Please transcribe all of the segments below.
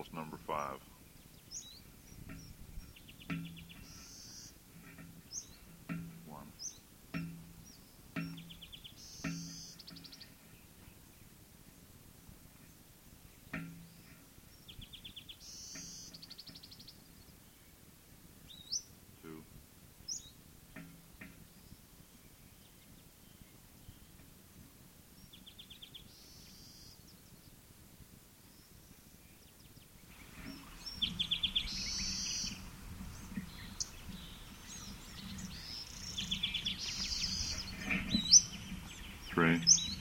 Rifles number 5. One. Two. Three.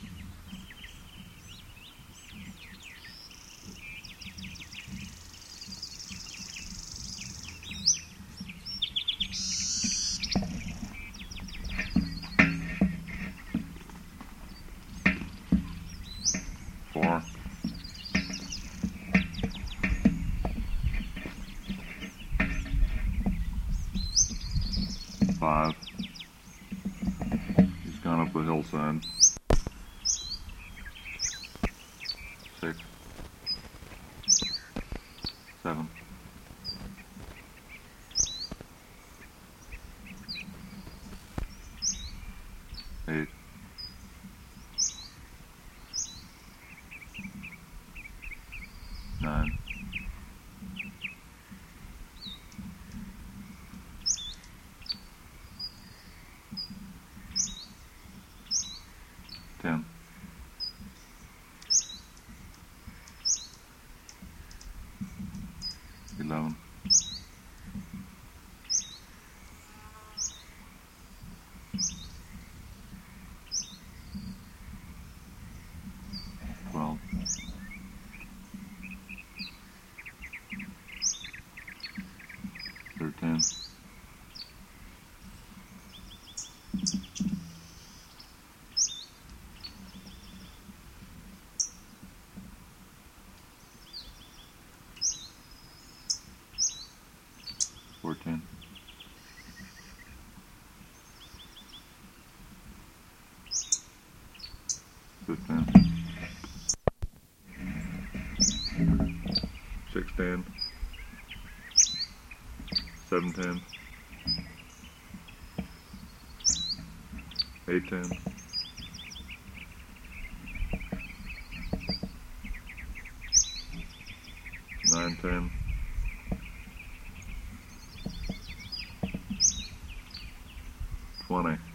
Four. Five. He's gone up the hillside. 6. 7. 8. 9. 10. 11. 12. 13. 14. 15. 16. 17. 18. 19. 20.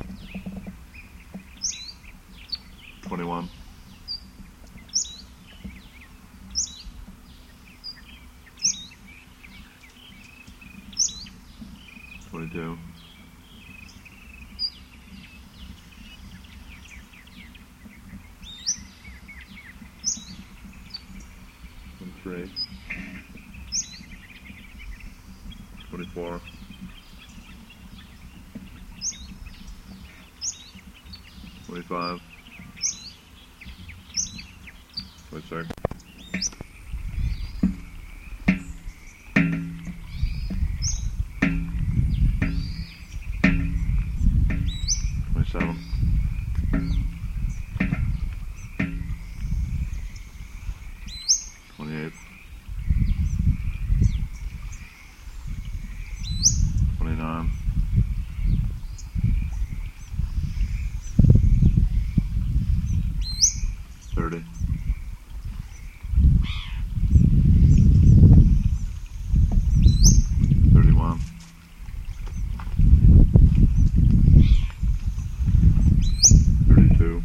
21. 22. 23. 24. 25. 26. 27. 28. 29. 30. 31. 32.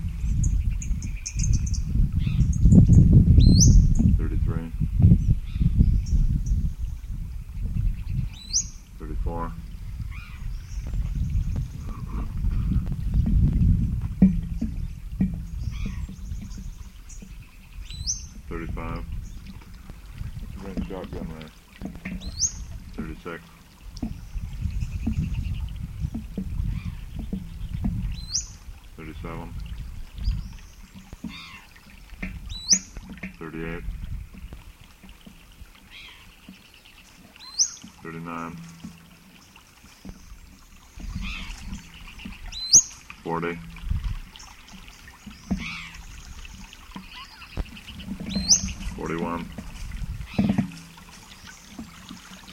33. 34. 35. Bring shotgun right. 36. 37. 38. 39. 40. 41.